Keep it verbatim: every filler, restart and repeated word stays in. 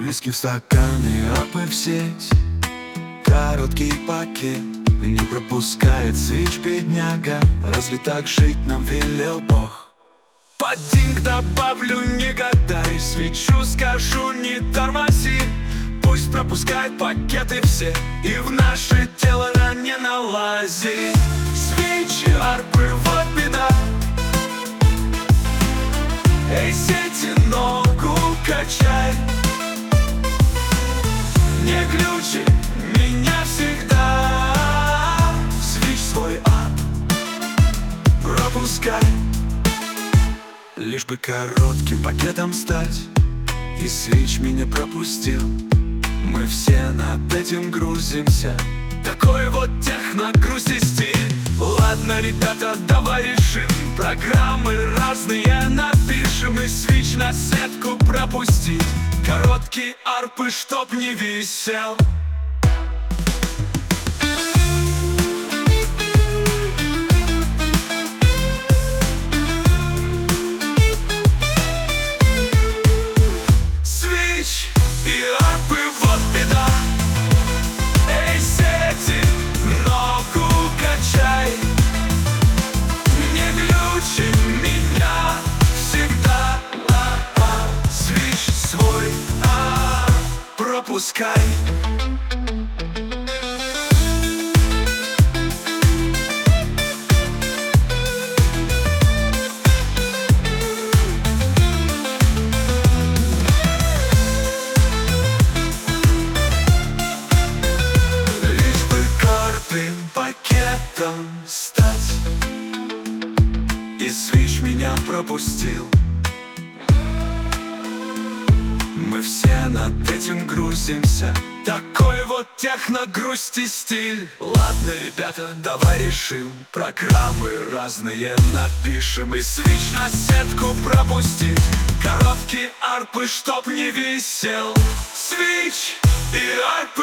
Виски в стаканы, апы в сеть. Короткий пакет не пропускает свич, бедняга. Разве так жить нам велел Бог? Под динг добавлю, не гадай, свечу скажу, не тормози. Пусть пропускает пакеты все, и в наше тело на не налази. Свечи, арпы, вот беда. Эй, сети, ногу качай. Не глючи меня всегда. Свич свой ап пропускай. Лишь бы коротким пакетом стать, и свич меня пропустил. Мы все над этим грузимся. Такой вот техно-грусти стиль. Ладно, ребята, давай решим. Программы разные напишем, и свич на сетку пропустить. Короткие арпы, чтоб не висел. Свич и арпы, вот беда. Эй, сети, ногу качай. Не глючи меня всегда. А-а. Свич свой а пропускай. Пакетом стать, и свич меня пропустил. Мы все над этим грузимся. Такой вот техно-грусти стиль. Ладно, ребята, давай решим. Программы разные напишем, и свич на сетку пропустить. Короткие арпы, чтоб не висел. Свич и арпы.